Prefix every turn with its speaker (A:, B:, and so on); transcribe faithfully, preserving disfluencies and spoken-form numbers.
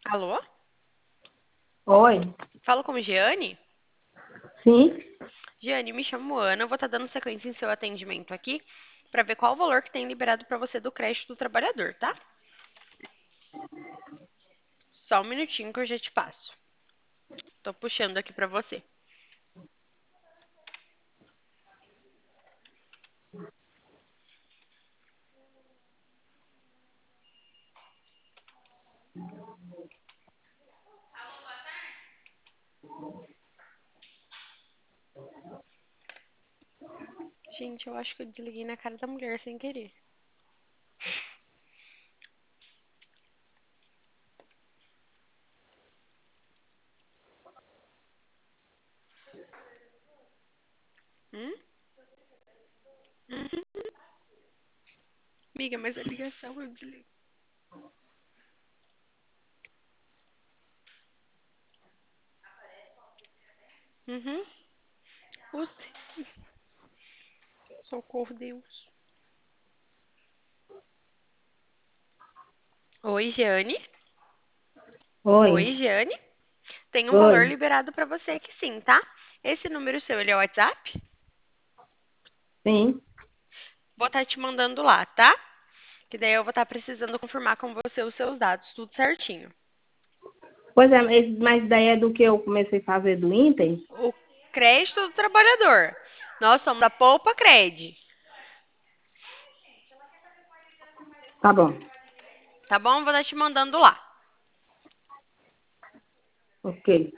A: Alô?
B: Oi,
A: Falo com Giane?
B: sim,
A: Giane, me chamo Ana, eu vou estar dando sequência em seu atendimento aqui para ver qual o valor que tem liberado para você do crédito do trabalhador, tá? Só um minutinho que eu já te passo. Tô puxando aqui para você. Gente, eu acho que eu desliguei na cara da mulher sem querer. Hum? Uhum. Amiga, mas a ligação eu desliguei. Uhum. Use. Socorro, Deus. Oi, Giane?
B: oi,
A: Oi, Giane? Tem um valor
B: oi,
A: liberado para você aqui sim, tá? Esse número seu, ele é o WhatsApp?
B: sim.
A: Vou estar te mandando lá, tá? Que daí eu vou estar precisando confirmar com você os seus dados, tudo certinho.
B: Pois é, esse- mas daí é do que eu comecei a fazer do Inter?
A: O crédito do trabalhador. Nós somos a Poupa Cred,
B: Tá bom,
A: tá bom? Vou estar te mandando lá.
B: ok.